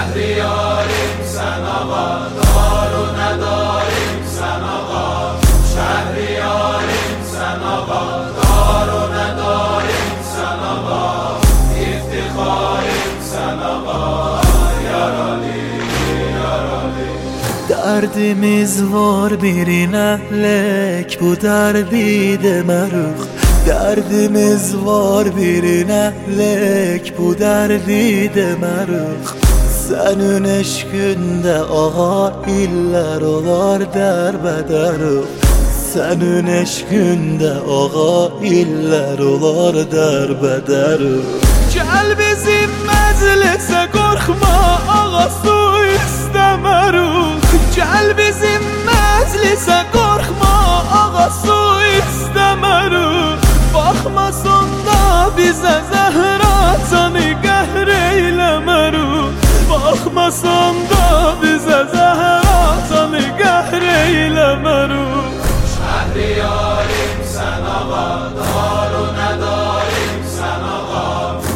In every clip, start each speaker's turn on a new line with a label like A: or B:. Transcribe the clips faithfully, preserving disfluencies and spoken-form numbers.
A: شهریاریم سن آقا، دار و نداریم سن آقا. شهریاریم سن آقا، دار و نداریم سن آقا. افتخاریم سن آقا، یارالی یارالی.
B: Derdimiz var birine lek, bu derdi meruk. Derdimiz var birine lek, bu derdi meruk. Senin eşkünde ağa iller olar derbederuk. Senin eşkünde ağa iller olar derbederuk. Gel bizim meclise korkma ağa, su istemeruk. Gel bizim meclise korkma ağa, su istemeruk. Bakmasan da bize zehra, canı qəhr eyləmeruk. Bakmasan da bize zehra, canı qəhr eyləmeruk.
A: شهریاریم سن آقا، دار و نداریم سن آقا.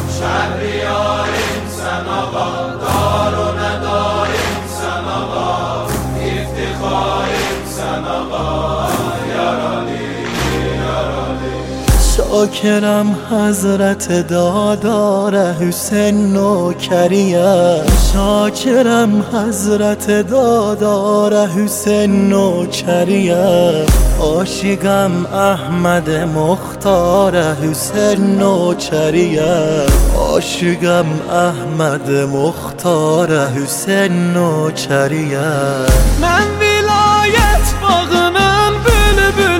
A: شهریاریم سن آقا، دار و نداریم سن آقا. افتخاریم سن آقا، یارالی یارالی.
B: شاکرم حضرت دادار حسین نوکریه. شاکرم حضرت دادار حسین نوکریه. عاشقم احمد مختار حسین نوکریه. عاشقم احمد مختار حسین نوکریه. من ولایت bağının bülbül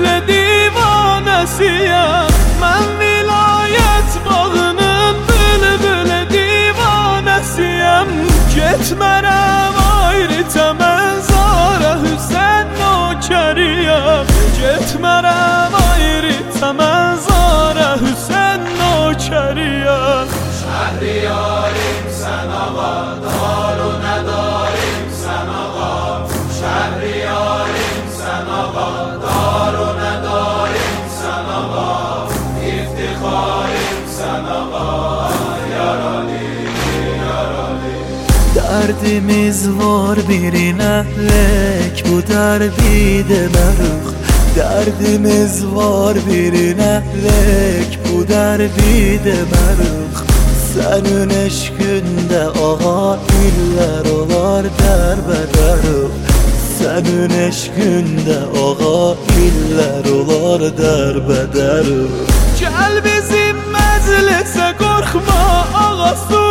B: divanəsiyəm. Mən vilayət bağının bülbül divanəsiyəm. Getmərəm ayrı təməzara Hüseyn nökəriyəm. Getmərəm ayrı təməzara Hüseyn nökəriyəm.
A: شهریاریم سن آقا، دار و نداریم سن آقا. شهریاریم سن آقا، دار و نداریم سن آقا. افتخاریم سن آقا، یارالی یارالی.
B: Derdimiz var birine lek, bu derdi meruk. Derdimiz var birine lek, bu derdi meruk. Senin eşkünde ağa iller olar derbederuk. Senin eşkünde ağa iller olar derbederuk. Gel bizim meclise korkma ağa, su